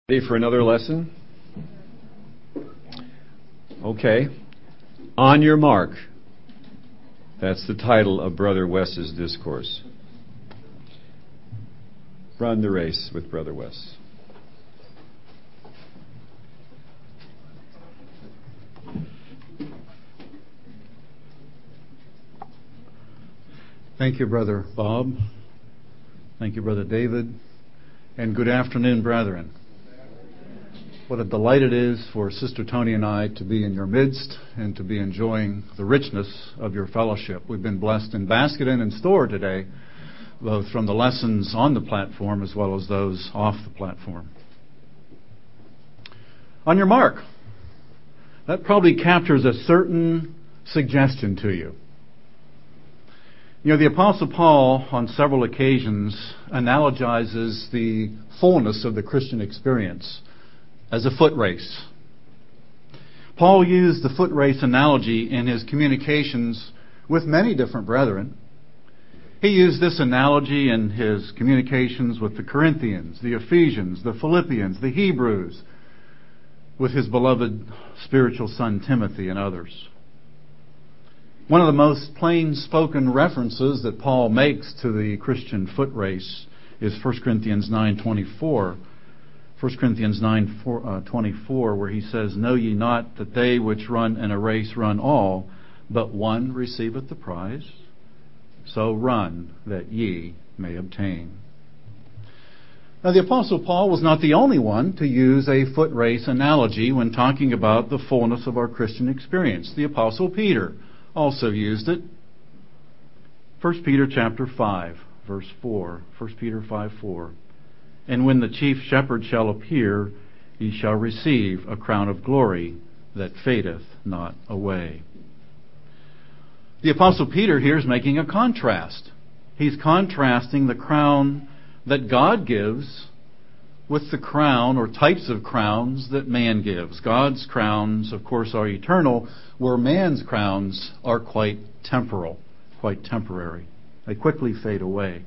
Ready for another lesson? Okay. On your mark. That's the title of Brother Wes's discourse. Run the race with Brother Wes. Thank you, Brother Bob. Thank you, Brother David. And good afternoon, brethren. What a delight it is for Sister Tony and I to be in your midst and to be enjoying the richness of your fellowship. We've been blessed in basket and in store today, both from the lessons on the platform as well as those off the platform. On your mark. That probably captures a certain suggestion to you. You know, the Apostle Paul, on several occasions, analogizes the fullness of the Christian experience as a foot race. Paul used the foot race analogy in his communications with many different brethren. He used this analogy in his communications with the Corinthians, the Ephesians, the Philippians, the Hebrews, with his beloved spiritual son Timothy and others. One of the most plain-spoken references that Paul makes to the Christian foot race is 1 Corinthians 9:24. 1 Corinthians 9:24, where he says, "Know ye not that they which run in a race run all, but one receiveth the prize? So run, that ye may obtain." Now, the Apostle Paul was not the only one to use a foot race analogy when talking about the fullness of our Christian experience. The Apostle Peter also used it. 1 Peter chapter 5, verse 4. 1 Peter 5:4. "And when the chief shepherd shall appear, ye shall receive a crown of glory that fadeth not away." The Apostle Peter here is making a contrast. He's contrasting the crown that God gives with the crown or types of crowns that man gives. God's crowns, of course, are eternal, where man's crowns are quite temporal, quite temporary. They quickly fade away.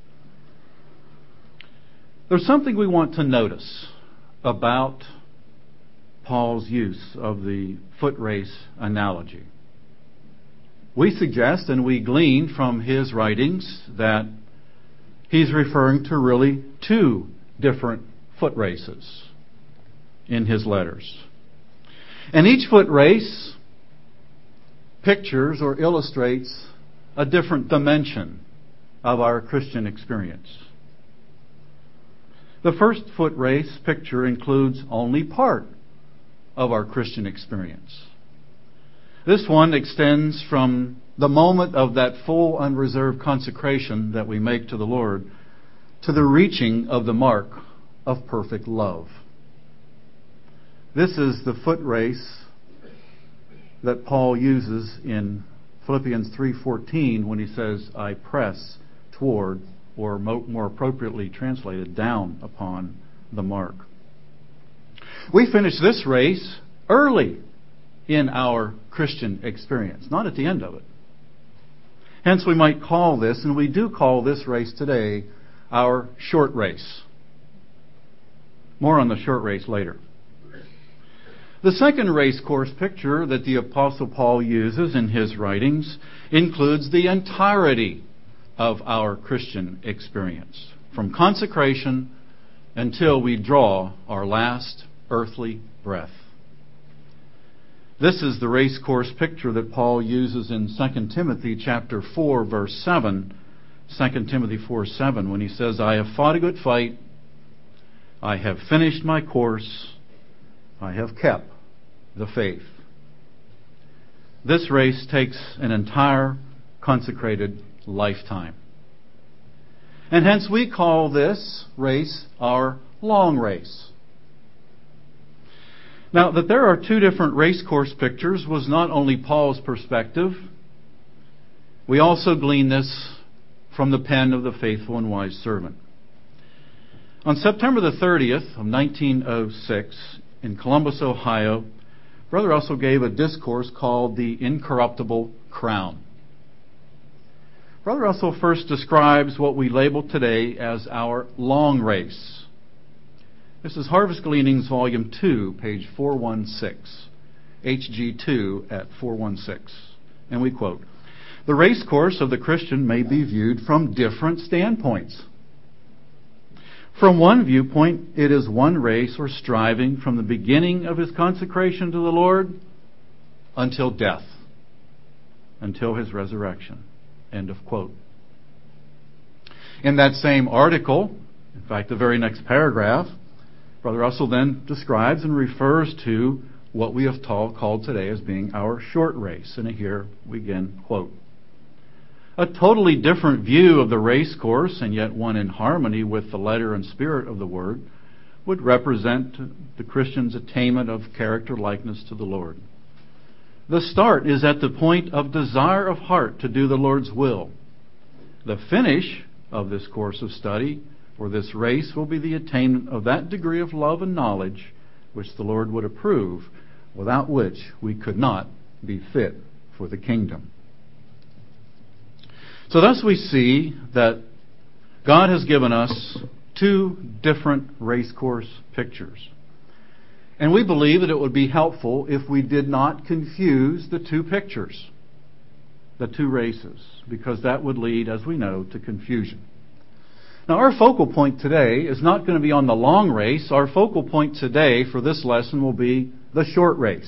There's something we want to notice about Paul's use of the foot race analogy. We suggest and we glean from his writings that he's referring to really two different foot races in his letters. And each foot race pictures or illustrates a different dimension of our Christian experience. The first foot race picture includes only part of our Christian experience. This one extends from the moment of that full unreserved consecration that we make to the Lord to the reaching of the mark of perfect love. This is the foot race that Paul uses in Philippians 3:14 when he says, "I press toward," or more appropriately translated, "down upon the mark." We finish this race early in our Christian experience, not at the end of it. Hence we might call this, and we do call this race today, our short race. More on the short race later. The second race course picture that the Apostle Paul uses in his writings includes the entirety of our Christian experience, from consecration until we draw our last earthly breath. This is the race course picture that Paul uses in 2 Timothy chapter 4, verse 7. 2 Timothy 4:7, when he says, "I have fought a good fight, I have finished my course, I have kept the faith." This race takes an entire consecrated lifetime. And hence we call this race our long race. Now, that there are two different race course pictures was not only Paul's perspective. We also glean this from the pen of the faithful and wise servant. On September the 30th of 1906, in Columbus, Ohio, Brother Russell gave a discourse called "The Incorruptible Crown." Brother Russell first describes what we label today as our long race. This is Harvest Gleanings, Volume 2, page 416. HG2 at 416. And we quote, "The race course of the Christian may be viewed from different standpoints. From one viewpoint, it is one race or striving from the beginning of his consecration to the Lord until death, until his resurrection." End of quote. In that same article, in fact, the very next paragraph, Brother Russell then describes and refers to what we have called today as being our short race. And here we again quote, "A totally different view of the race course, and yet one in harmony with the letter and spirit of the Word, would represent the Christian's attainment of character likeness to the Lord. The start is at the point of desire of heart to do the Lord's will. The finish of this course of study for this race will be the attainment of that degree of love and knowledge which the Lord would approve, without which we could not be fit for the kingdom." So thus we see that God has given us two different race course pictures. And we believe that it would be helpful if we did not confuse the two pictures, the two races, because that would lead, as we know, to confusion. Now, our focal point today is not going to be on the long race. Our focal point today for this lesson will be the short race.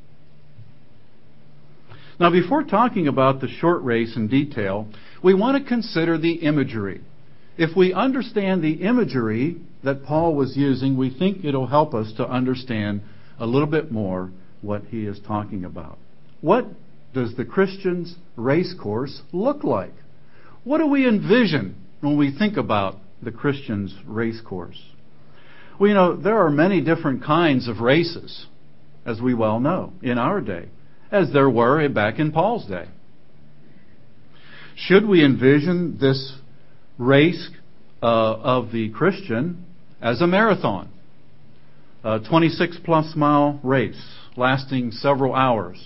Now, before talking about the short race in detail, we want to consider the imagery. If we understand the imagery that Paul was using, we think it'll help us to understand a little bit more what he is talking about. What does the Christian's race course look like? What do we envision when we think about the Christian's race course? Well, there are many different kinds of races, as we well know, in our day, as there were back in Paul's day. Should we envision this race of the Christian as a marathon, a 26-plus mile race lasting several hours?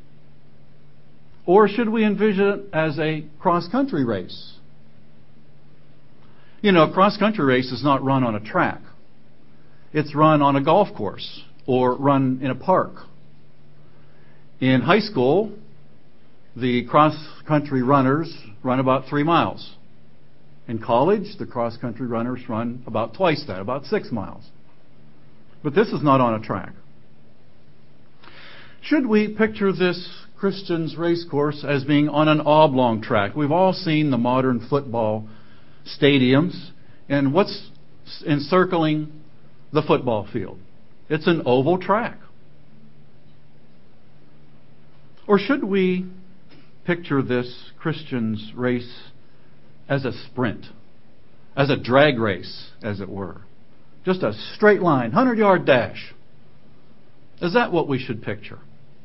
Or should we envision it as a cross-country race? A cross-country race is not run on a track. It's run on a golf course or run in a park. In high school, the cross-country runners run about 3 miles. In college, the cross-country runners run about twice that, about 6 miles. But this is not on a track. Should we picture this Christian's race course as being on an oblong track? We've all seen the modern football stadiums, and what's encircling the football field? It's an oval track. Or should we picture this Christian's race as a sprint, as a drag race, as it were? Just a straight line, 100-yard dash. Is that what we should picture?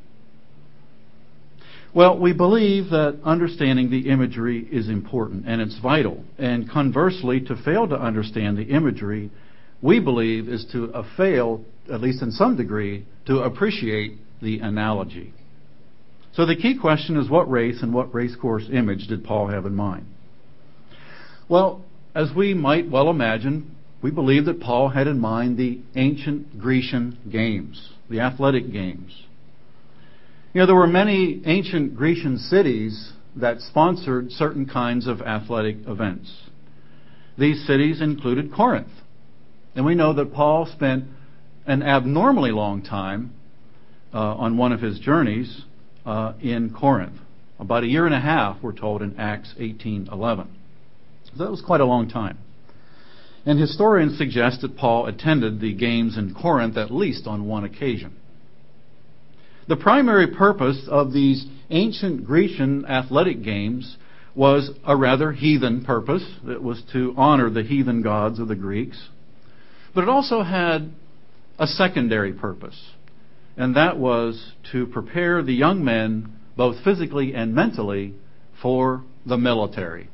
Well, we believe that understanding the imagery is important and it's vital. And conversely, to fail to understand the imagery, we believe is to fail, at least in some degree, to appreciate the analogy. So the key question is, what race and what race course image did Paul have in mind? Well, as we might well imagine, we believe that Paul had in mind the ancient Grecian games, the athletic games. There were many ancient Grecian cities that sponsored certain kinds of athletic events. These cities included Corinth. And we know that Paul spent an abnormally long time on one of his journeys in Corinth. About 1.5 years, we're told in Acts 18:11. So that was quite a long time. And historians suggest that Paul attended the games in Corinth at least on one occasion. The primary purpose of these ancient Grecian athletic games was a rather heathen purpose. It was to honor the heathen gods of the Greeks. But it also had a secondary purpose, and that was to prepare the young men, both physically and mentally, for the military.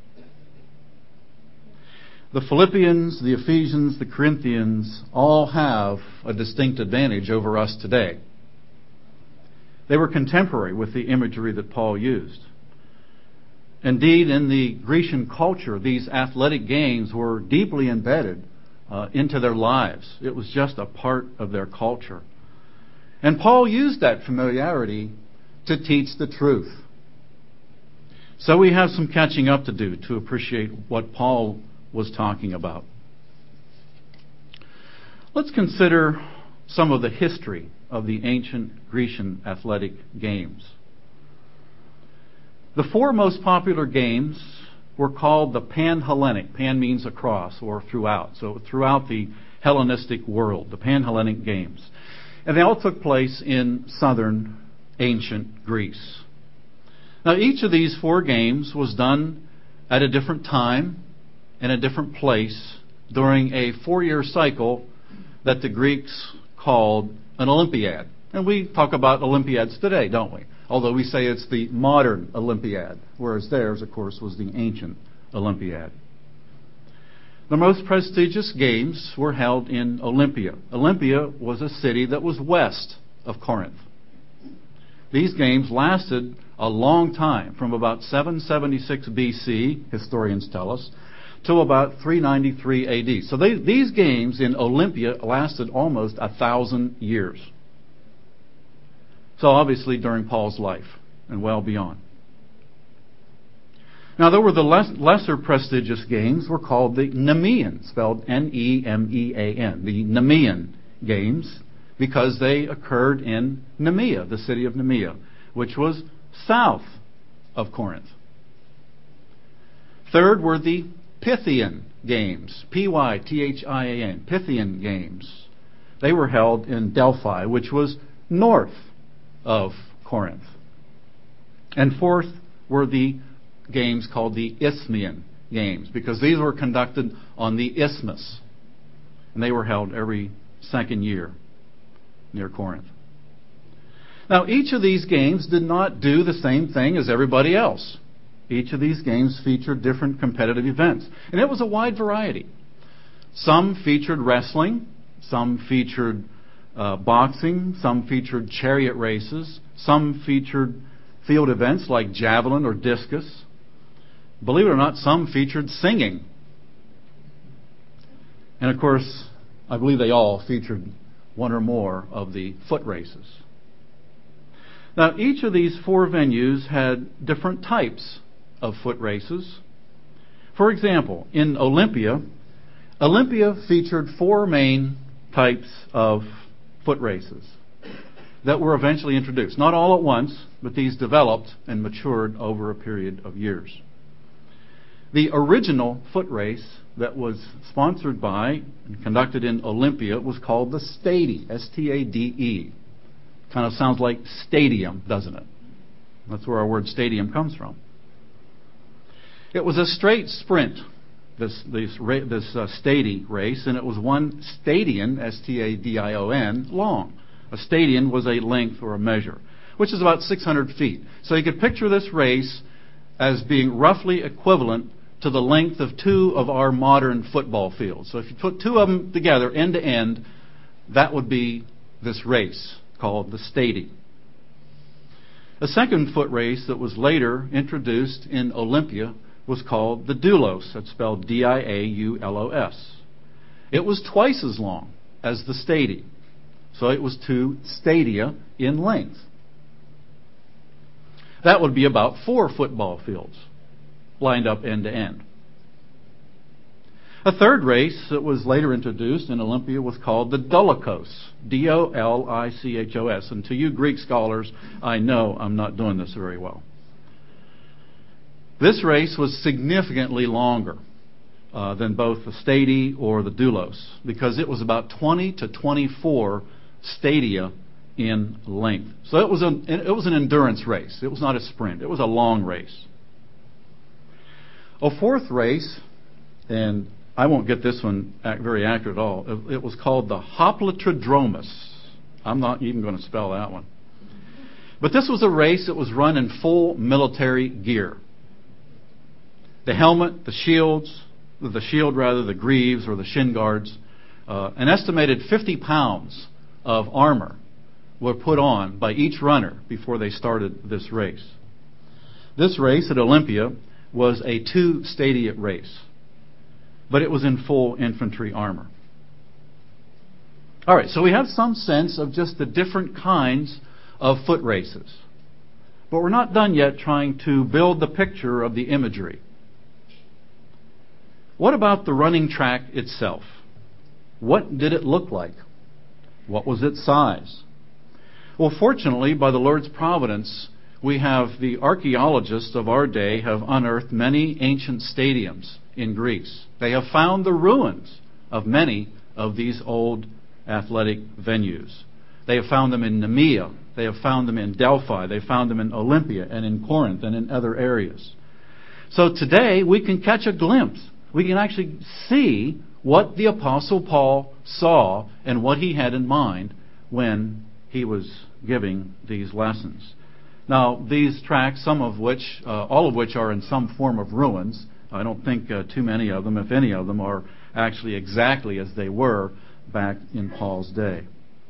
The Philippians, the Ephesians, the Corinthians all have a distinct advantage over us today. They were contemporary with the imagery that Paul used. Indeed, in the Grecian culture, these athletic games were deeply embedded into their lives. It was just a part of their culture. And Paul used that familiarity to teach the truth. So we have some catching up to do to appreciate what Paul was talking about. Let's consider some of the history of the ancient Grecian athletic games. The four most popular games were called the Panhellenic. Pan means across or throughout. So throughout the Hellenistic world, the Panhellenic games. And they all took place in southern ancient Greece. Now each of these four games was done at a different time and a different place during a 4-year cycle that the Greeks called an Olympiad. And we talk about Olympiads today, don't we? Although we say it's the modern Olympiad, whereas theirs, of course, was the ancient Olympiad. The most prestigious games were held in Olympia. Olympia was a city that was west of Corinth. These games lasted a long time, from about 776 BC, historians tell us, to about 393 AD. So these games in Olympia lasted almost 1,000 years. So obviously during Paul's life and well beyond. Now there were the lesser prestigious games were called the Nemean, spelled Nemean, the Nemean games, because they occurred in Nemea, the city of Nemea, which was south of Corinth. Third were the Pythian games, Pythian, Pythian games. They were held in Delphi, which was north of Corinth. And fourth were the games called the Isthmian games, because these were conducted on the isthmus, and they were held every second year near Corinth. Now, each of these games did not do the same thing as everybody else. Each of these games featured different competitive events, and it was a wide variety. Some featured wrestling, some featured boxing, some featured chariot races, some featured field events like javelin or discus. Believe it or not, some featured singing. And of course, I believe they all featured one or more of the foot races. Now, each of these four venues had different types of foot races. For example, in Olympia featured four main types of foot races that were eventually introduced. Not all at once, but these developed and matured over a period of years. The original foot race that was sponsored by and conducted in Olympia was called the Stade, S-T-A-D-E. Kind of sounds like stadium, doesn't it? That's where our word stadium comes from. It was a straight sprint, this Stade race, and it was one stadion, S-T-A-D-I-O-N, long. A stadion was a length or a measure, which is about 600 feet. So you could picture this race as being roughly equivalent to the length of two of our modern football fields. So if you put two of them together, end to end, that would be this race called the Stade. A second foot race that was later introduced in Olympia was called the Doulos. That's spelled D-I-A-U-L-O-S. It was twice as long as the Stade. So it was two stadia in length. That would be about 4 football fields lined up end to end. A third race that was later introduced in Olympia was called the Dolichos, D-O-L-I-C-H-O-S. And to you Greek scholars, I know I'm not doing this very well. This race was significantly longer than both the Stade or the Doulos, because it was about 20 to 24 stadia in length. So it was an endurance race. It was not a sprint. It was a long race. A fourth race, and I won't get this one very accurate at all. It was called the Hoplitrodromos. I'm not even going to spell that one. But this was a race that was run in full military gear. The helmet, the shield, the greaves or the shin guards, an estimated 50 pounds of armor were put on by each runner before they started this race. This race at Olympia was a 2-stadia race, but it was in full infantry armor. All right, so we have some sense of just the different kinds of foot races. But we're not done yet trying to build the picture of the imagery. What about the running track itself? What did it look like? What was its size? Well, fortunately, by the Lord's providence, we have the archaeologists of our day have unearthed many ancient stadiums in Greece. They have found the ruins of many of these old athletic venues. They have found them in Nemea. They have found them in Delphi. They found them in Olympia and in Corinth and in other areas. So today we can catch a glimpse. We can actually see what the Apostle Paul saw and what he had in mind when he was giving these lessons. Now, these tracks, some of which, all of which are in some form of ruins. I don't think too many of them, if any of them, are actually exactly as they were back in Paul's day.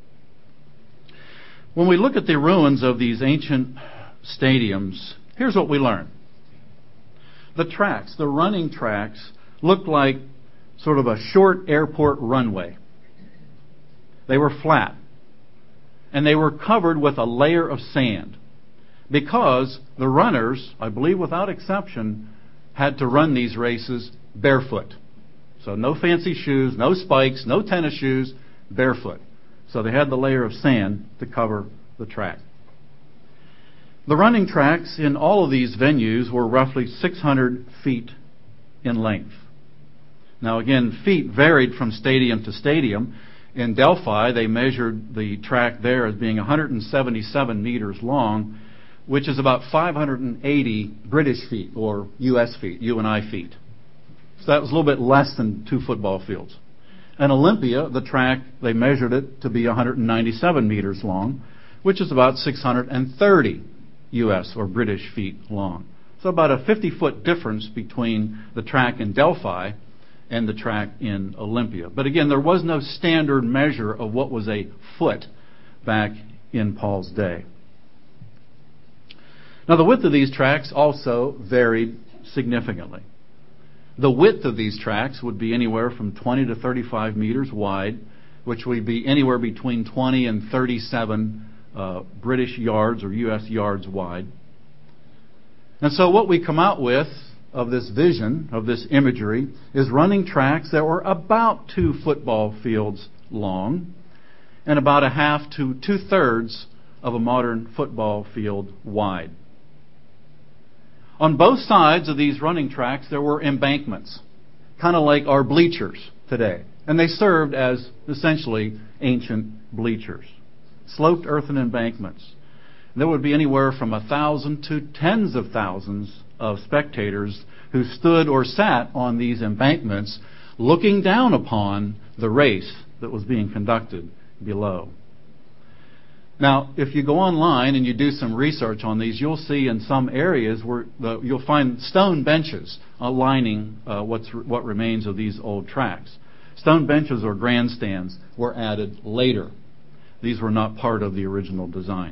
When we look at the ruins of these ancient stadiums, here's what we learn. The tracks, the running tracks, look like sort of a short airport runway. They were flat, and they were covered with a layer of sand because the runners, I believe without exception, had to run these races barefoot. So no fancy shoes, no spikes, no tennis shoes, barefoot. So they had the layer of sand to cover the track. The running tracks in all of these venues were roughly 600 feet in length. Now again, feet varied from stadium to stadium. In Delphi, they measured the track there as being 177 meters long, which is about 580 British feet, or U.S. feet, you and I feet. So that was a little bit less than 2 football fields. In Olympia, the track, they measured it to be 197 meters long, which is about 630 U.S. or British feet long. So about a 50-foot difference between the track in Delphi and the track in Olympia. But again, there was no standard measure of what was a foot back in Paul's day. Now, the width of these tracks also varied significantly. The width of these tracks would be anywhere from 20 to 35 meters wide, which would be anywhere between 20 and 37 British yards or U.S. yards wide. And so what we come out with of this vision, of this imagery, is running tracks that were about 2 football fields long and about a half to 2/3 of a modern football field wide. On both sides of these running tracks, there were embankments, kind of like our bleachers today. And they served as essentially ancient bleachers. Sloped earthen embankments. There would be anywhere from 1,000 to tens of thousands of spectators who stood or sat on these embankments looking down upon the race that was being conducted below. Now, if you go online and you do some research on these, you'll see in some areas where you'll find stone benches lining what remains of these old tracks. Stone benches or grandstands were added later. These were not part of the original design.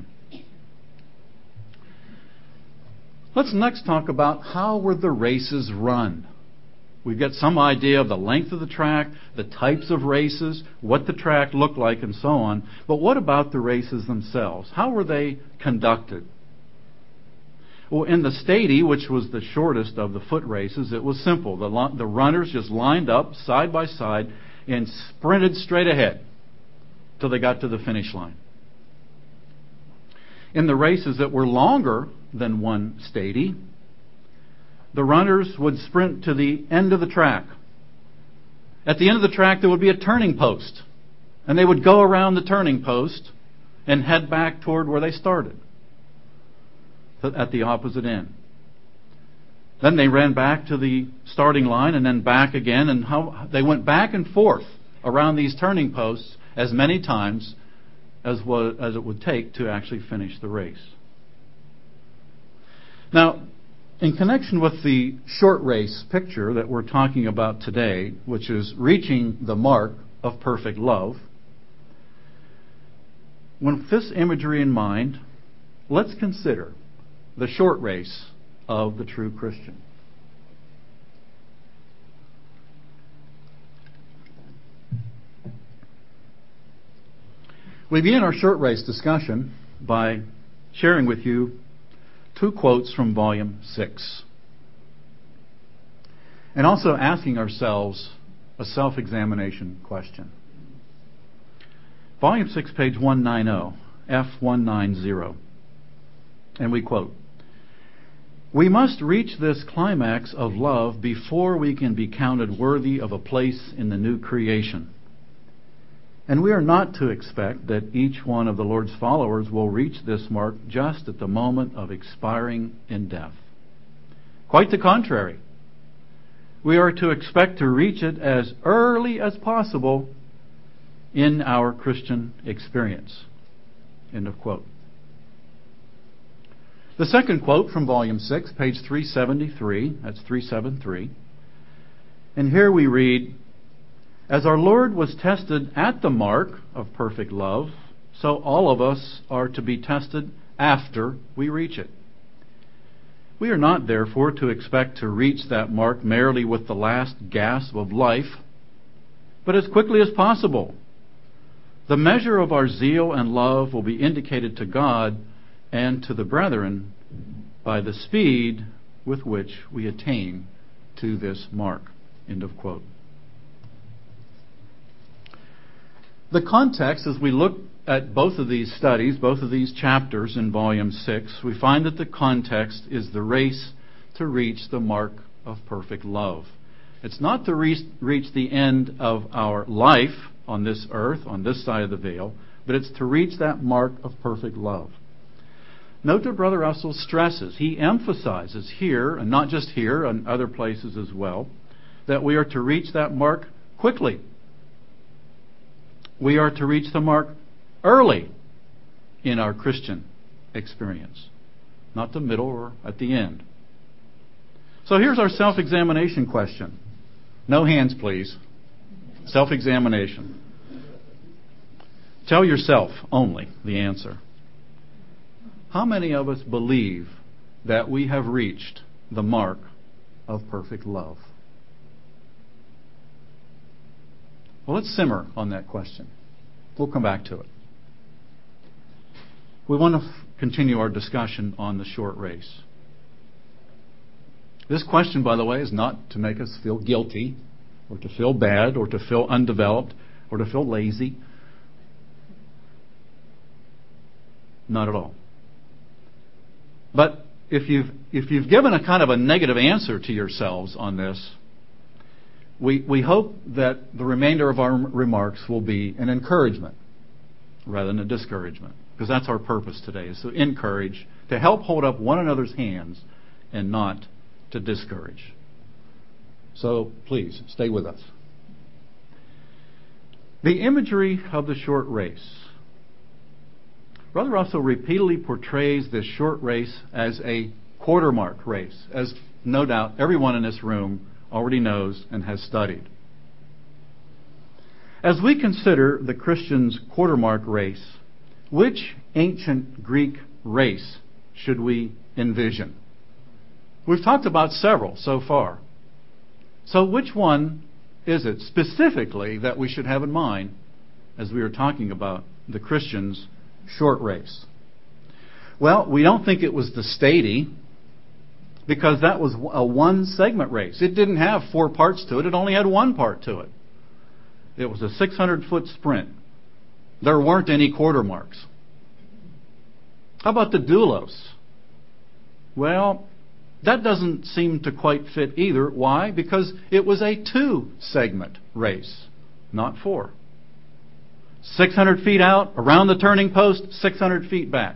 Let's next talk about how were the races run. We've got some idea of the length of the track, the types of races, what the track looked like, and so on. But what about the races themselves? How were they conducted? Well, in the stadi, which was the shortest of the foot races, it was simple. The runners just lined up side by side and sprinted straight ahead till they got to the finish line. In the races that were longer than one stadi, the runners would sprint to the end of the track. At the end of the track, there would be a turning post, and they would go around the turning post and head back toward where they started, at the opposite end. Then they ran back to the starting line and then back again, and they went back and forth around these turning posts as many times as it would take to actually finish the race. Now, in connection with the short race picture that we're talking about today, which is reaching the mark of perfect love, with this imagery in mind, let's consider the short race of the true Christian. We begin our short race discussion by sharing with you 2 quotes from Volume 6. And also asking ourselves a self-examination question. Volume 6, page 190, F190. And we quote, "We must reach this climax of love before we can be counted worthy of a place in the new creation. And we are not to expect that each one of the Lord's followers will reach this mark just at the moment of expiring in death. Quite the contrary. We are to expect to reach it as early as possible in our Christian experience." End of quote. The second quote from Volume 6, page 373, that's 373. And here we read, "As our Lord was tested at the mark of perfect love, so all of us are to be tested after we reach it. We are not, therefore, to expect to reach that mark merely with the last gasp of life, but as quickly as possible. The measure of our zeal and love will be indicated to God and to the brethren by the speed with which we attain to this mark." End of quote. The context, as we look at both of these studies, both of these chapters in Volume 6, we find that the context is the race to reach the mark of perfect love. It's not to reach the end of our life on this earth, on this side of the veil, but it's to reach that mark of perfect love. Note that Brother Russell stresses, he emphasizes here, and not just here, and other places as well, that we are to reach that mark quickly. We are to reach the mark early in our Christian experience, not the middle or at the end. So here's our self-examination question. No hands, please. Self-examination. Tell yourself only the answer. How many of us believe that we have reached the mark of perfect love? Well, let's simmer on that question. We'll come back to it. We want to continue our discussion on the short race. This question, by the way, is not to make us feel guilty or to feel bad or to feel undeveloped or to feel lazy. Not at all. But if you've given a kind of a negative answer to yourselves on this, we hope that the remainder of our remarks will be an encouragement rather than a discouragement, because that's our purpose today, is to encourage, to help hold up one another's hands and not to discourage. So please, stay with us. The imagery of the short race. Brother Russell repeatedly portrays this short race as a quarter mark race, as no doubt everyone in this room already knows and has studied. As we consider the Christian's quarter mark race, which ancient Greek race should we envision? We've talked about several so far. So which one is it specifically that we should have in mind as we are talking about the Christian's short race? Well, we don't think it was the Stady, because that was a one-segment race. It didn't have 4 parts to it. It only had 1 part to it. It was a 600-foot sprint. There weren't any quarter marks. How about the Doulos? Well, that doesn't seem to quite fit either. Why? Because it was a 2-segment race, not 4. 600 feet out, around the turning post, 600 feet back.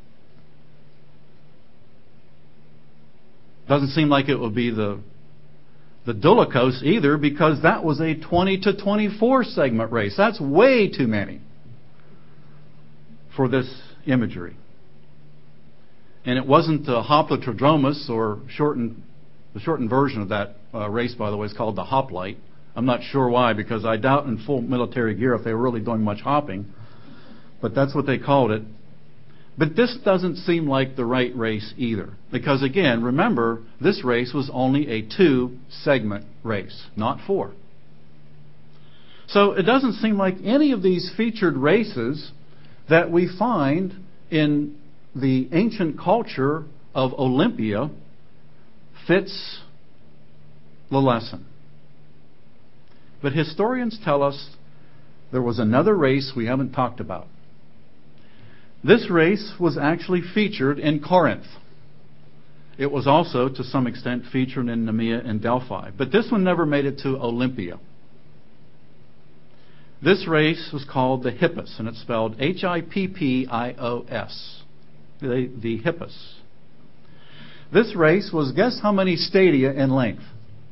Doesn't seem like it would be the Doulos either, because that was a 20 to 24 segment race. That's way too many for this imagery. And it wasn't the Hoplitrodromos, or the shortened version of that race, by the way, is called the Hoplite. I'm not sure why, because I doubt in full military gear if they were really doing much hopping. But that's what they called it. But this doesn't seem like the right race either. Because again, remember, this race was only a 2-segment race, not 4. So it doesn't seem like any of these featured races that we find in the ancient culture of Olympia fits the lesson. But historians tell us there was another race we haven't talked about. This race was actually featured in Corinth. It was also, to some extent, featured in Nemea and Delphi. But this one never made it to Olympia. This race was called the Hippos, and it's spelled Hippios. The Hippos. This race was, guess how many stadia in length?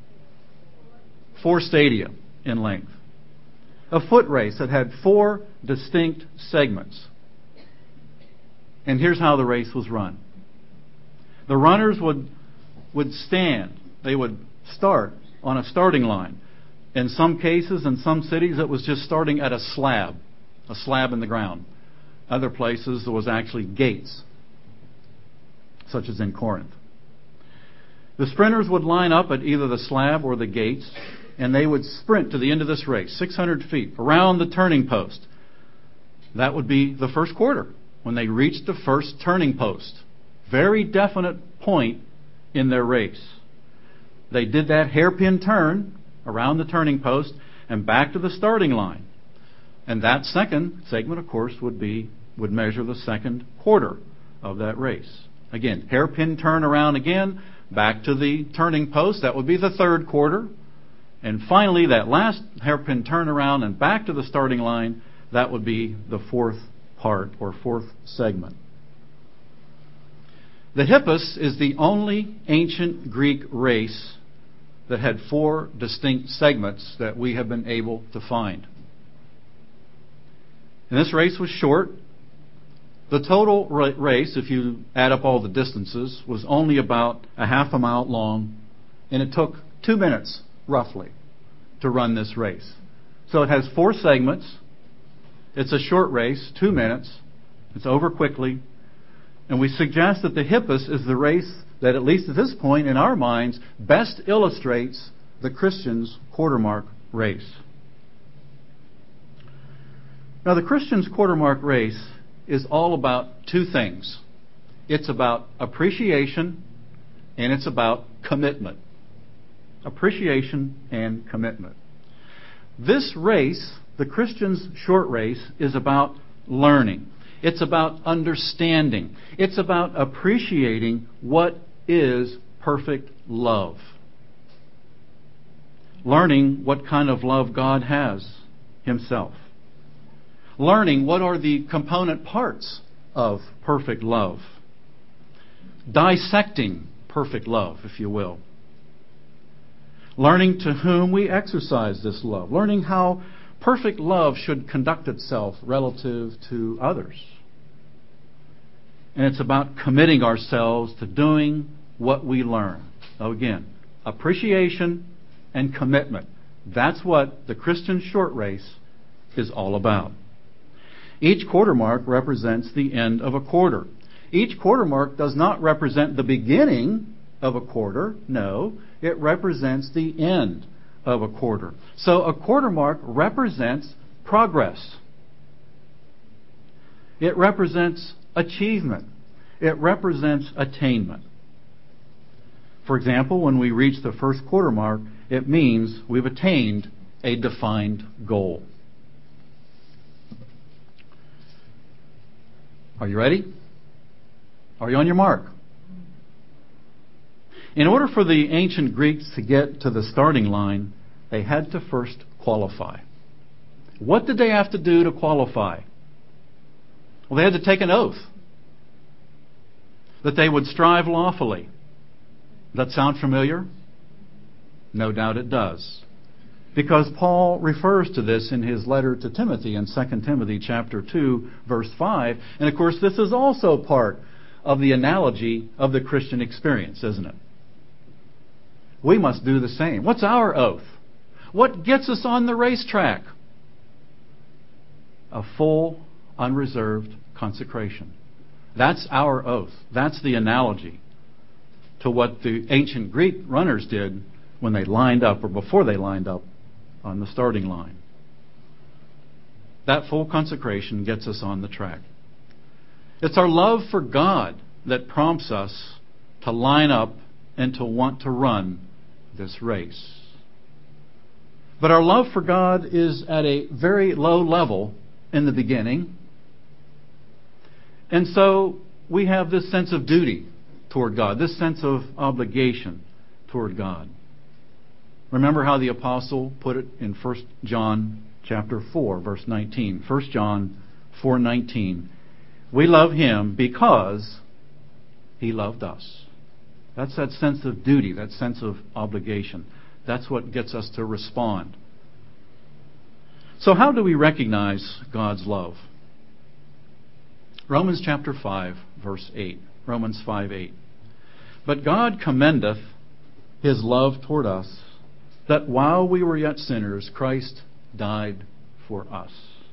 4 stadia in length. A foot race that had 4 distinct segments. And here's how the race was run. The runners would stand. They would start on a starting line. In some cases, in some cities, it was just starting at a slab in the ground. Other places, there was actually gates, such as in Corinth. The sprinters would line up at either the slab or the gates, and they would sprint to the end of this race, 600 feet, around the turning post. That would be the first quarter, when they reached the first turning post. Very definite point in their race. They did that hairpin turn around the turning post and back to the starting line. And that second segment, of course, would measure the second quarter of that race. Again, hairpin turn around again, back to the turning post. That would be the third quarter. And finally, that last hairpin turn around and back to the starting line, that would be the fourth part or fourth segment. The Hippos is the only ancient Greek race that had 4 distinct segments that we have been able to find. And this race was short. The total race, if you add up all the distances, was only about a half a mile long, and it took 2 minutes, roughly, to run this race. So it has 4 segments. It's a short race, 2 minutes. It's over quickly. And we suggest that the Hippos is the race that, at least at this point in our minds, best illustrates the Christian's quarter-mark race. Now, the Christian's quarter-mark race is all about 2 things. It's about appreciation and it's about commitment. Appreciation and commitment. This race, the Christian's short race, is about learning. It's about understanding. It's about appreciating what is perfect love. Learning what kind of love God has Himself. Learning what are the component parts of perfect love. Dissecting perfect love, if you will. Learning to whom we exercise this love. Learning how perfect love should conduct itself relative to others. And it's about committing ourselves to doing what we learn. Now again, appreciation and commitment. That's what the Christian short race is all about. Each quarter mark represents the end of a quarter. Each quarter mark does not represent the beginning of a quarter. No, it represents the end of a quarter. So a quarter mark represents progress. It represents achievement. It represents attainment. For example, when we reach the first quarter mark, it means we've attained a defined goal. Are you ready? Are you on your mark? In order for the ancient Greeks to get to the starting line, they had to first qualify. What did they have to do to qualify? Well, they had to take an oath that they would strive lawfully. Does that sound familiar? No doubt it does. Because Paul refers to this in his letter to Timothy in 2 Timothy chapter 2, verse 5. And of course, this is also part of the analogy of the Christian experience, isn't it? We must do the same. What's our oath? What gets us on the racetrack? A full, unreserved consecration. That's our oath. That's the analogy to what the ancient Greek runners did when they lined up or before they lined up on the starting line. That full consecration gets us on the track. It's our love for God that prompts us to line up and to want to run this race. But our love for God is at a very low level in the beginning. And so we have this sense of duty toward God, this sense of obligation toward God. Remember how the apostle put it in 1 John chapter 4, verse 19. 1 John 4:19. We love Him because He loved us. That's that sense of duty, that sense of obligation. That's what gets us to respond. So how do we recognize God's love? Romans chapter 5, verse 8. Romans 5:8. But God commendeth His love toward us, that while we were yet sinners, Christ died for us.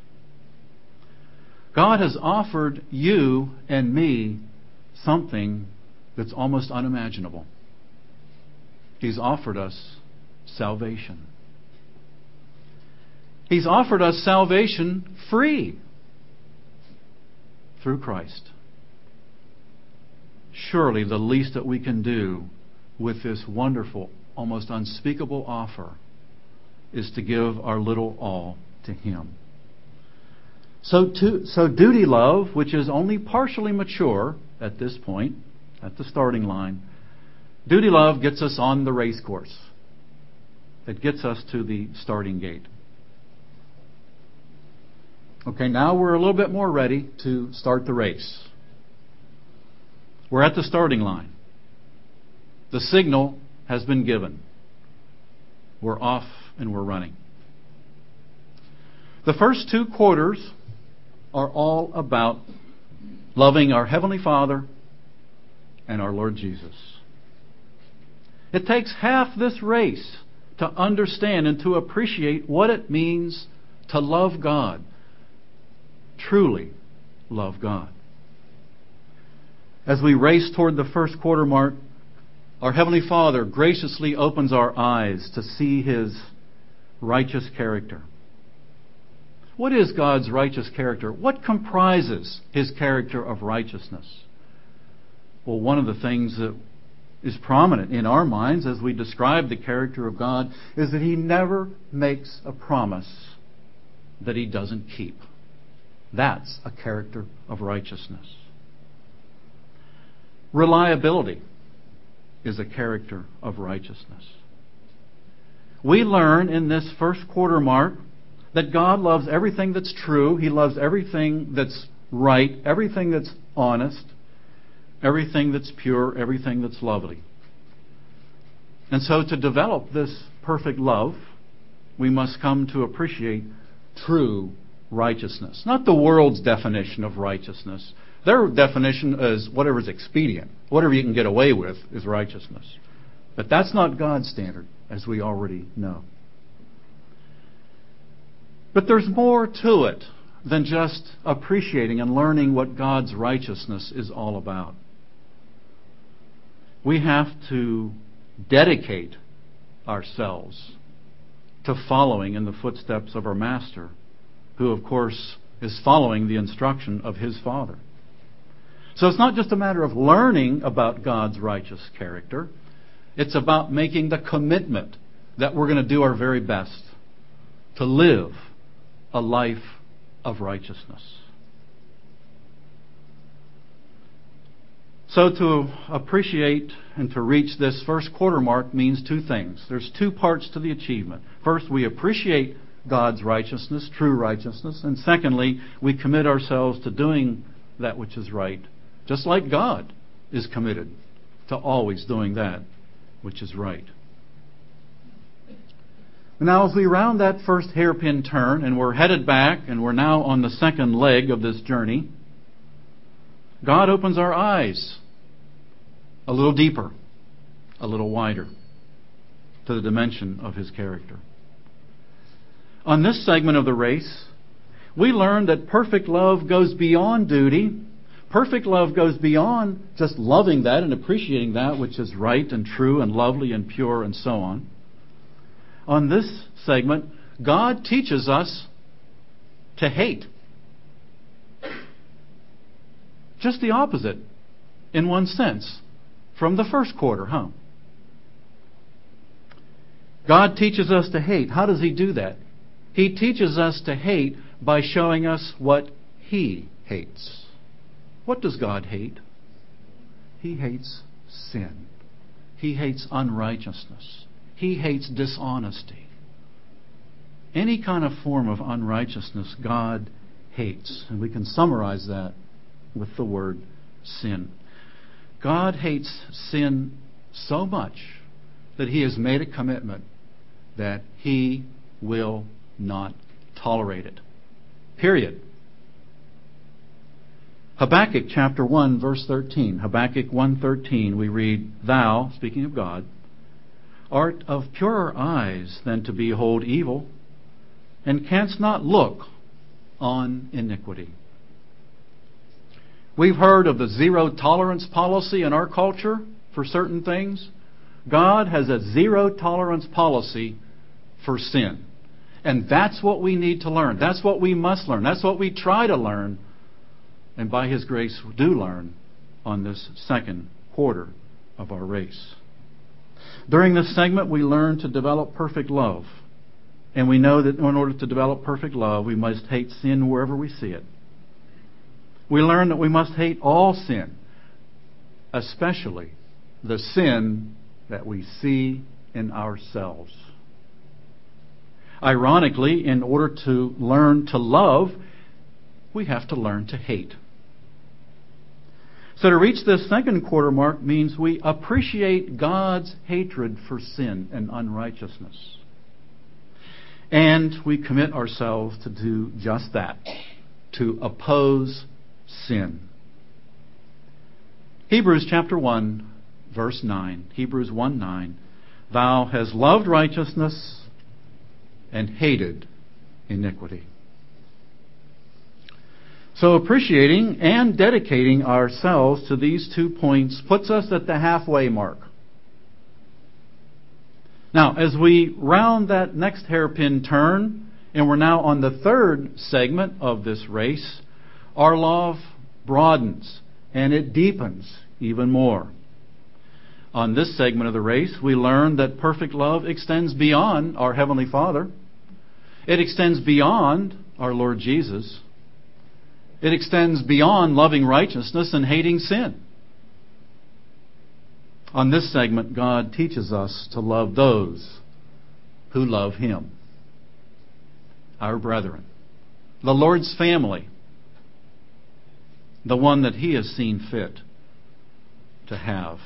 God has offered you and me something that's almost unimaginable. He's offered us salvation. He's offered us salvation free through Christ. Surely the least that we can do with this wonderful, almost unspeakable offer is to give our little all to Him. So duty love, which is only partially mature at this point, at the starting line, duty love gets us on the race course. It gets us to the starting gate. Okay, now we're a little bit more ready to start the race. We're at the starting line. The signal has been given. We're off and we're running. The first 2 quarters are all about loving our Heavenly Father and our Lord Jesus. It takes half this race to understand and to appreciate what it means to love God. Truly love God. As we race toward the first quarter mark, our Heavenly Father graciously opens our eyes to see His righteous character. What is God's righteous character? What comprises His character of righteousness? Well, one of the things that is prominent in our minds as we describe the character of God is that He never makes a promise that He doesn't keep. That's a character of righteousness. Reliability is a character of righteousness. We learn in this first quarter mark that God loves everything that's true. He loves everything that's right, everything that's honest, everything that's pure, everything that's lovely. And so to develop this perfect love, we must come to appreciate true righteousness. Not the world's definition of righteousness. Their definition is whatever's expedient. Whatever you can get away with is righteousness. But that's not God's standard, as we already know. But there's more to it than just appreciating and learning what God's righteousness is all about. We have to dedicate ourselves to following in the footsteps of our Master, who, of course, is following the instruction of His Father. So it's not just a matter of learning about God's righteous character. It's about making the commitment that we're going to do our very best to live a life of righteousness. So to appreciate and to reach this first quarter mark means 2 things. There's 2 parts to the achievement. First, we appreciate God's righteousness, true righteousness. And secondly, we commit ourselves to doing that which is right, just like God is committed to always doing that which is right. Now, as we round that first hairpin turn and we're headed back and we're now on the second leg of this journey, God opens our eyes a little deeper, a little wider to the dimension of His character. On this segment of the race, we learn that perfect love goes beyond duty. Perfect love goes beyond just loving that and appreciating that which is right and true and lovely and pure and so on. On this segment, God teaches us to hate. Just the opposite, in one sense, from the first quarter, huh? God teaches us to hate. How does He do that? He teaches us to hate by showing us what He hates. What does God hate? He hates sin. He hates unrighteousness. He hates dishonesty. Any kind of form of unrighteousness God hates. And we can summarize that with the word sin. God hates sin so much that He has made a commitment that He will not tolerate it. Period. Habakkuk chapter 1 verse 13. Habakkuk 1:13 we read, Thou, speaking of God, art of purer eyes than to behold evil, and canst not look on iniquity. We've heard of the zero tolerance policy in our culture for certain things. God has a zero tolerance policy for sin. And that's what we need to learn. That's what we must learn. That's what we try to learn. And by His grace, we do learn on this second quarter of our race. During this segment, we learn to develop perfect love. And we know that in order to develop perfect love, we must hate sin wherever we see it. We learn that we must hate all sin, especially the sin that we see in ourselves. Ironically, in order to learn to love, we have to learn to hate. So to reach this second quarter mark means we appreciate God's hatred for sin and unrighteousness. And we commit ourselves to do just that, to oppose sin. Hebrews chapter 1, verse 9. Hebrews 1:9. Thou hast loved righteousness and hated iniquity. So appreciating and dedicating ourselves to these 2 points puts us at the halfway mark. Now, as we round that next hairpin turn, and we're now on the third segment of this race, our love broadens and it deepens even more. On this segment of the race, we learn that perfect love extends beyond our Heavenly Father. It extends beyond our Lord Jesus. It extends beyond loving righteousness and hating sin. On this segment, God teaches us to love those who love Him, our brethren, the Lord's family, the one that He has seen fit to have.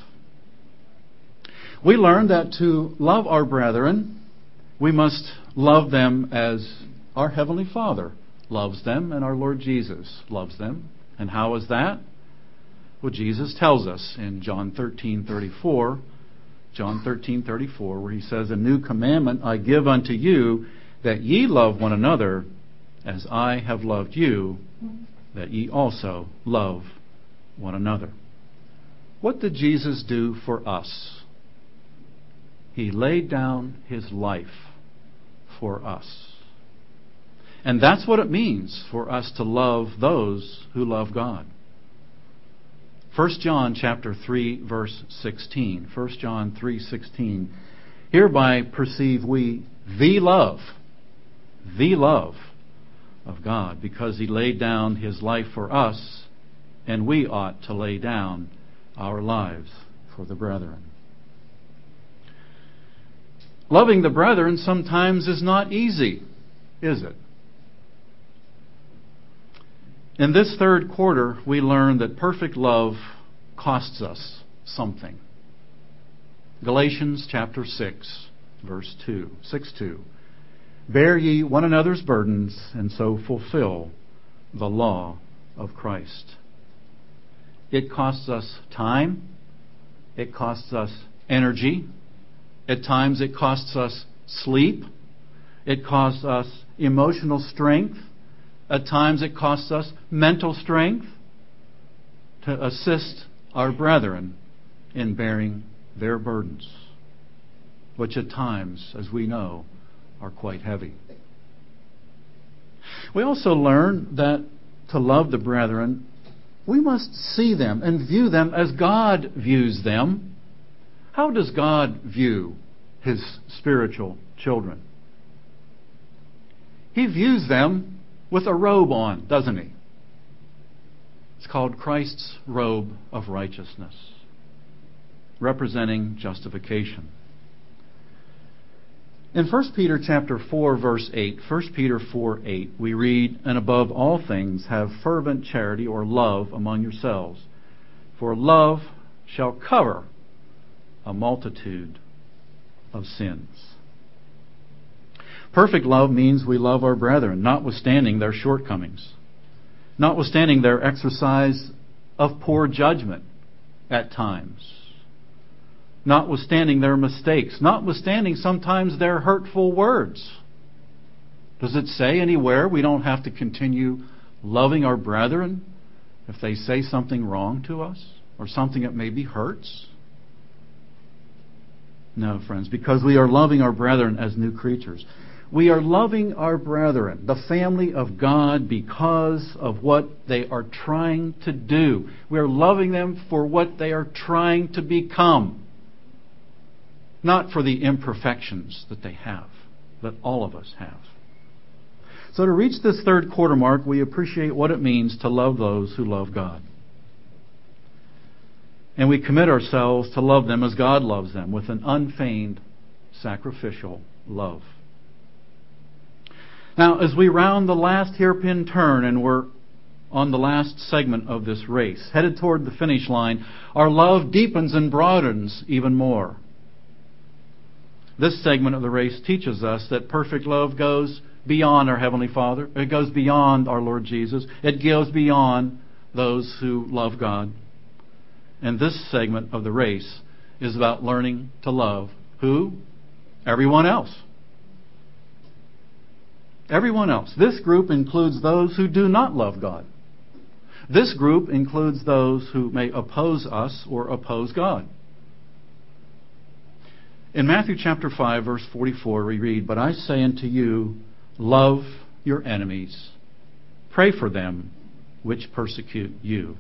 We learn that to love our brethren, we must love them as our Heavenly Father loves them and our Lord Jesus loves them. And how is that? Well, Jesus tells us in John 13:34, where He says, A new commandment I give unto you, that ye love one another as I have loved you, that ye also love one another. What did Jesus do for us? He laid down His life for us. And that's what it means for us to love those who love God. 1 John chapter 3 verse 16. 1 John 3:16. Hereby perceive we the love of God, because He laid down His life for us, and we ought to lay down our lives for the brethren. Loving the brethren sometimes is not easy, is it? In this third quarter, we learn that perfect love costs us something. Galatians chapter 6, verse 2, 6:2. Bear ye one another's burdens, and so fulfill the law of Christ. It costs us time. It costs us energy. At times it costs us sleep. It costs us emotional strength. At times it costs us mental strength to assist our brethren in bearing their burdens, which at times, as we know, are quite heavy. We also learn that to love the brethren, we must see them and view them as God views them. How does God view His spiritual children? He views them with a robe on, doesn't He? It's called Christ's robe of righteousness, representing justification. In 1 Peter chapter 4, verse 8, 1 Peter 4, 8, we read, "And above all things have fervent charity," or love, "among yourselves, for love shall cover a multitude of sins." Perfect love means we love our brethren, notwithstanding their shortcomings, notwithstanding their exercise of poor judgment at times, notwithstanding their mistakes, notwithstanding sometimes their hurtful words. Does it say anywhere we don't have to continue loving our brethren if they say something wrong to us or something that maybe hurts? No, friends, because we are loving our brethren as new creatures. We are loving our brethren, the family of God, because of what they are trying to do. We are loving them for what they are trying to become, not for the imperfections that they have, that all of us have. So to reach this third quarter mark, we appreciate what it means to love those who love God. And we commit ourselves to love them as God loves them, with an unfeigned, sacrificial love. Now, as we round the last hairpin turn and we're on the last segment of this race, headed toward the finish line, our love deepens and broadens even more. This segment of the race teaches us that perfect love goes beyond our Heavenly Father. It goes beyond our Lord Jesus. It goes beyond those who love God. And this segment of the race is about learning to love who? Everyone else. Everyone else. This group includes those who do not love God. This group includes those who may oppose us or oppose God. In Matthew chapter 5, verse 44, we read, "But I say unto you, love your enemies. Pray for them which persecute you."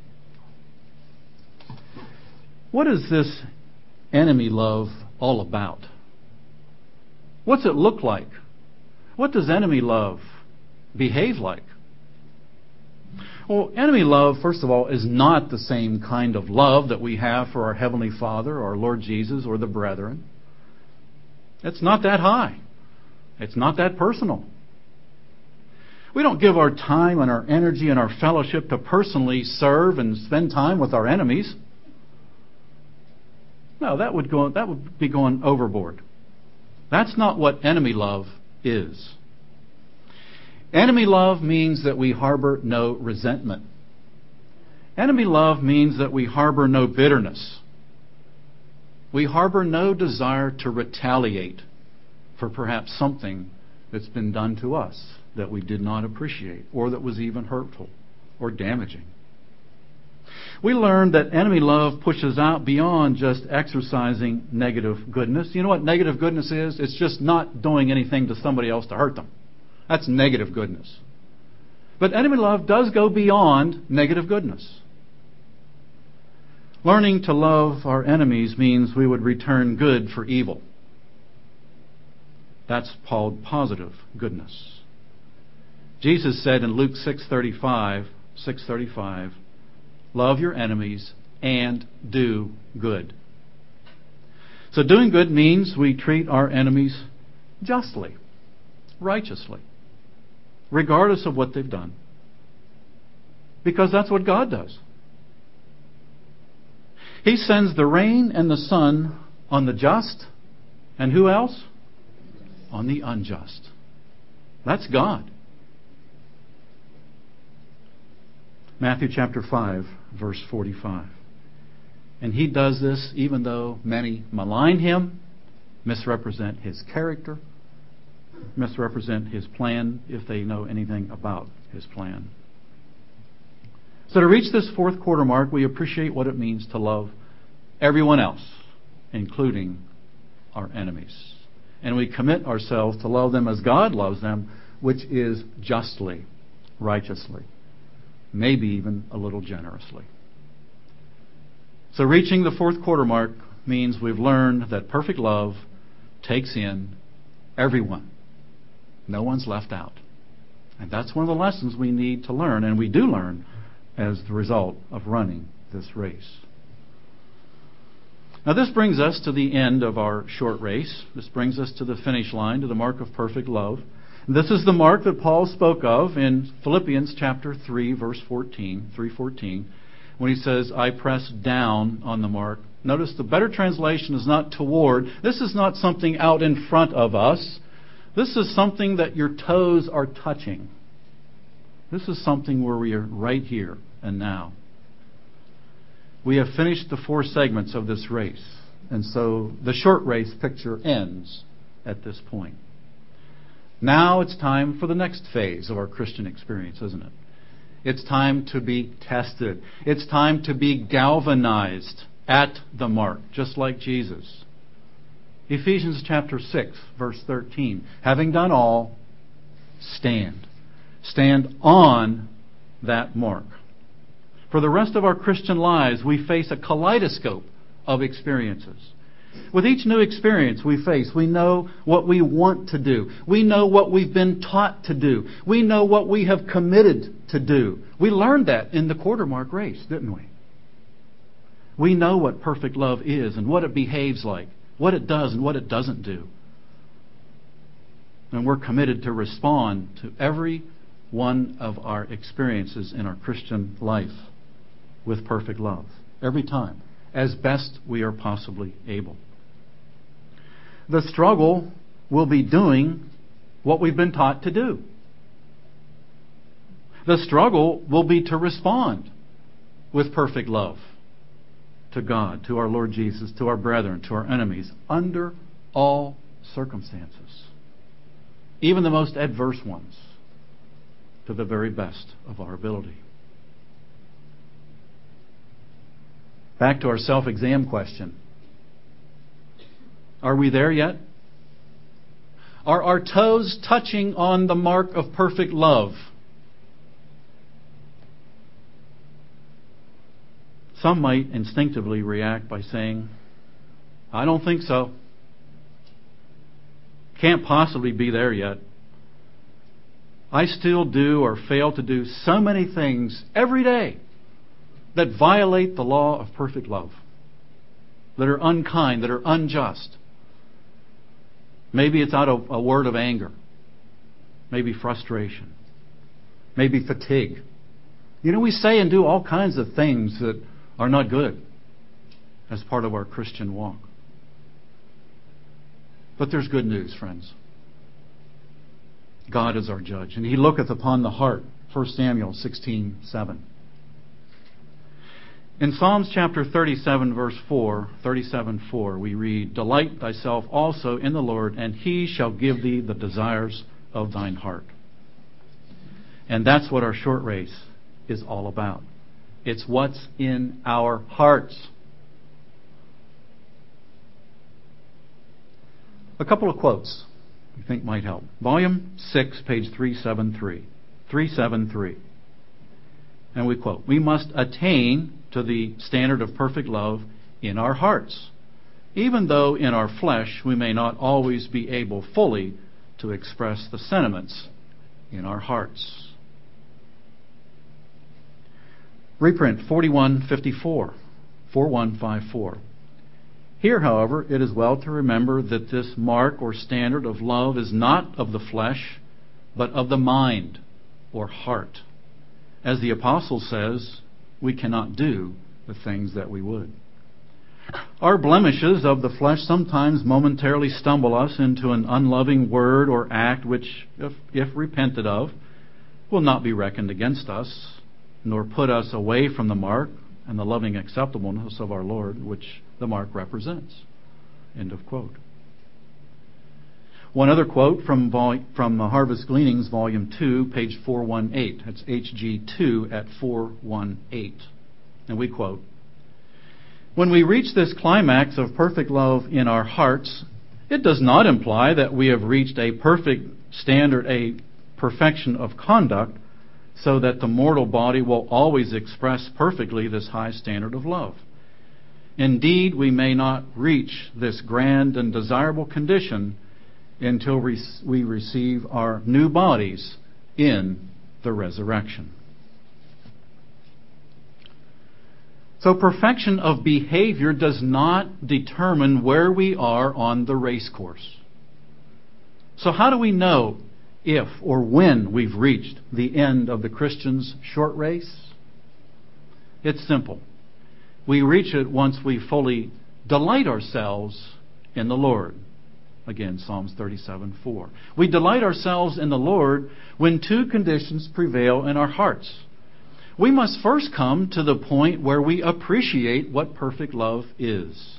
What is this enemy love all about? What's it look like? What does enemy love behave like? Well, enemy love, first of all, is not the same kind of love that we have for our Heavenly Father, our Lord Jesus, or the brethren. It's not that high. It's not that personal. We don't give our time and our energy and our fellowship to personally serve and spend time with our enemies. No, that would be going overboard. That's not what enemy love is. Enemy love means that we harbor no resentment. Enemy love means that we harbor no bitterness. We harbor no desire to retaliate for perhaps something that's been done to us that we did not appreciate, or that was even hurtful or damaging. We learned that enemy love pushes out beyond just exercising negative goodness. You know what negative goodness is? It's just not doing anything to somebody else to hurt them. That's negative goodness. But enemy love does go beyond negative goodness. Learning to love our enemies means we would return good for evil. That's called positive goodness. Jesus said in Luke 6:35, "Love your enemies and do good." So doing good means we treat our enemies justly, righteously, regardless of what they've done. Because that's what God does. He sends the rain and the sun on the just, and who else? On the unjust. That's God. Matthew chapter 5, verse 45. And He does this even though many malign Him, misrepresent His character, misrepresent His plan, if they know anything about His plan. So to reach this fourth quarter mark, we appreciate what it means to love everyone else, including our enemies. And we commit ourselves to love them as God loves them, which is justly, righteously, maybe even a little generously. So reaching the fourth quarter mark means we've learned that perfect love takes in everyone. No one's left out. And that's one of the lessons we need to learn, and we do learn as the result of running this race. Now this brings us to the end of our short race. This brings us to the finish line, to the mark of perfect love. And this is the mark that Paul spoke of in Philippians chapter 3, verse 14, 3:14, when he says, I press down on the mark. Notice the better translation is not toward. This is not something out in front of us. This is something that your toes are touching. This is something where we are right here and now. We have finished the 4 segments of this race, and so the short race picture ends at this point. Now it's time for the next phase of our Christian experience, isn't it? It's time to be tested. It's time to be galvanized at the mark, just like Jesus. Ephesians chapter 6, verse 13. Having done all, stand. Stand on that mark. For the rest of our Christian lives, we face a kaleidoscope of experiences. With each new experience we face, we know what we want to do. We know what we've been taught to do. We know what we have committed to do. We learned that in the quarter mark race, didn't we? We know what perfect love is and what it behaves like, what it does and what it doesn't do. And we're committed to respond to every one of our experiences in our Christian life with perfect love, every time, as best we are possibly able. The struggle will be doing what we've been taught to do. The struggle will be to respond with perfect love to God, to our Lord Jesus, to our brethren, to our enemies, under all circumstances, even the most adverse ones, to the very best of our ability. Back to our self-exam question. Are we there yet? Are our toes touching on the mark of perfect love? Some might instinctively react by saying, I don't think so. Can't possibly be there yet. I still do or fail to do so many things every day that violate the law of perfect love, that are unkind, that are unjust. Maybe it's out of a word of anger, maybe frustration, maybe fatigue. We say and do all kinds of things that are not good as part of our Christian walk. But there's good news, friends. God is our judge, and He looketh upon the heart. 1 Samuel 16:7. In Psalms chapter 37, verse 4, 37:4, we read, Delight thyself also in the Lord, and He shall give thee the desires of thine heart. And that's what our short race is all about. It's what's in our hearts. A couple of quotes we think might help. Volume 6, page 373. 373. And we quote, We must attain to the standard of perfect love in our hearts, even though in our flesh we may not always be able fully to express the sentiments in our hearts. Reprint 4154, 4154. Here, however, it is well to remember that this mark or standard of love is not of the flesh, but of the mind or heart. As the apostle says, we cannot do the things that we would. Our blemishes of the flesh sometimes momentarily stumble us into an unloving word or act which, if repented of, will not be reckoned against us, nor put us away from the mark and the loving acceptableness of our Lord, which the mark represents. End of quote. One other quote from Harvest Gleanings, Volume 2, page 418. That's HG2 at 418. And we quote, When we reach this climax of perfect love in our hearts, it does not imply that we have reached a perfect perfection of conduct, so that the mortal body will always express perfectly this high standard of love. Indeed, we may not reach this grand and desirable condition until we receive our new bodies in the resurrection. So perfection of behavior does not determine where we are on the race course. So how do we know if or when we've reached the end of the Christian's short race? It's simple. We reach it once we fully delight ourselves in the Lord. Again, Psalms 37:4. We delight ourselves in the Lord when two conditions prevail in our hearts. We must first come to the point where we appreciate what perfect love is.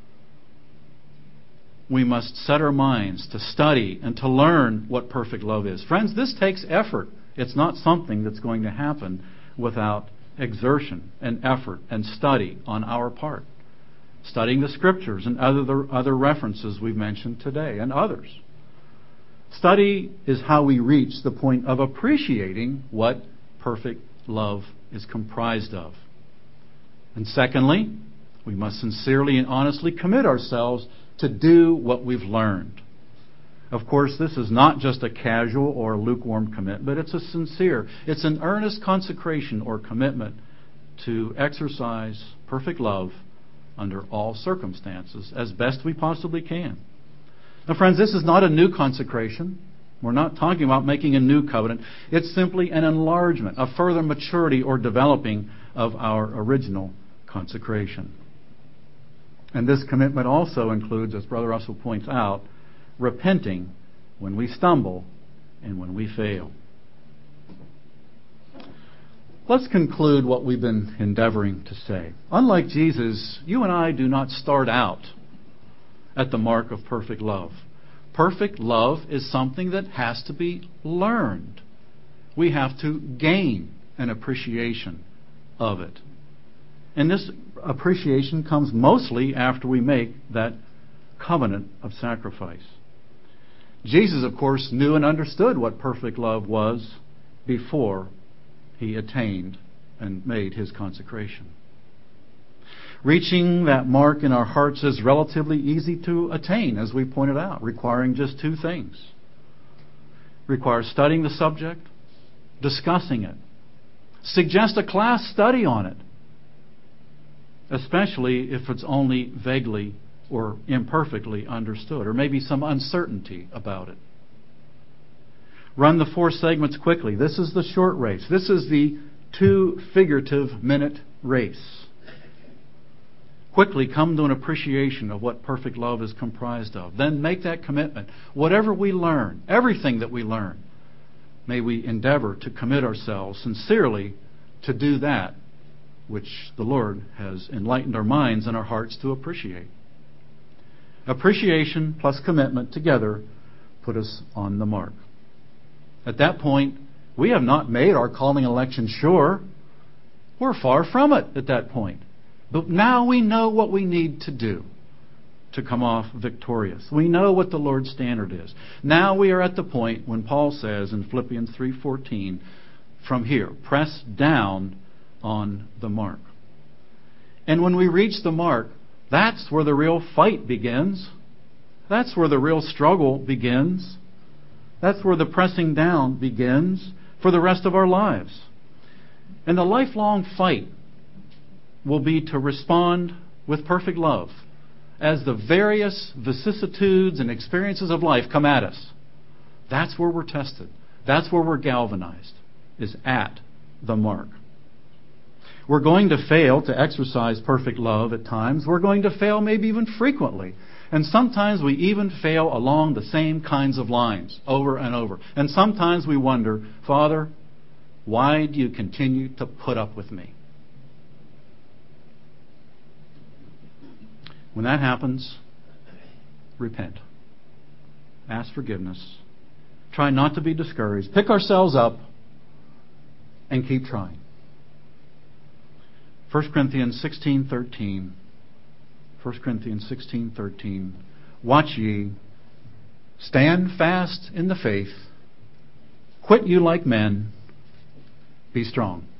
We must set our minds to study and to learn what perfect love is. Friends, this takes effort. It's not something that's going to happen without exertion and effort and study on our part. Studying the Scriptures and other references we've mentioned today and others. Study is how we reach the point of appreciating what perfect love is comprised of. And secondly, we must sincerely and honestly commit ourselves to do what we've learned. Of course, this is not just a casual or lukewarm commitment, but it's it's an earnest consecration or commitment to exercise perfect love under all circumstances as best we possibly can. Now, friends, this is not a new consecration. We're not talking about making a new covenant. It's simply an enlargement, a further maturity or developing of our original consecration. And this commitment also includes, as Brother Russell points out, repenting when we stumble and when we fail. Let's conclude what we've been endeavoring to say. Unlike Jesus, you and I do not start out at the mark of perfect love. Perfect love is something that has to be learned. We have to gain an appreciation of it. And this appreciation comes mostly after we make that covenant of sacrifice. Jesus, of course, knew and understood what perfect love was before he attained and made his consecration. Reaching that mark in our hearts is relatively easy to attain, as we pointed out, requiring just two things. Requires studying the subject, discussing it. Suggest a class study on it, especially if it's only vaguely or imperfectly understood, or maybe some uncertainty about it. Run the 4 segments quickly. This is the short race. This is the 2 figurative minute race. Quickly come to an appreciation of what perfect love is comprised of. Then make that commitment. Whatever we learn, everything that we learn, may we endeavor to commit ourselves sincerely to do that which the Lord has enlightened our minds and our hearts to appreciate. Appreciation plus commitment together put us on the mark. At that point, we have not made our calling election sure. We're far from it at that point. But now we know what we need to do to come off victorious. We know what the Lord's standard is. Now we are at the point when Paul says in Philippians 3:14, from here, press down on the mark. And when we reach the mark, that's where the real fight begins. That's where the real struggle begins. That's where the pressing down begins for the rest of our lives. And the lifelong fight will be to respond with perfect love as the various vicissitudes and experiences of life come at us. That's where we're tested. That's where we're galvanized, is at the mark. We're going to fail to exercise perfect love at times. We're going to fail maybe even frequently. And sometimes we even fail along the same kinds of lines over and over. And sometimes we wonder, Father, why do you continue to put up with me? When that happens, repent. Ask forgiveness. Try not to be discouraged. Pick ourselves up and keep trying. 1 Corinthians 16:13. 1 Corinthians 16:13. Watch ye, stand fast in the faith, Quit you like men. Be strong.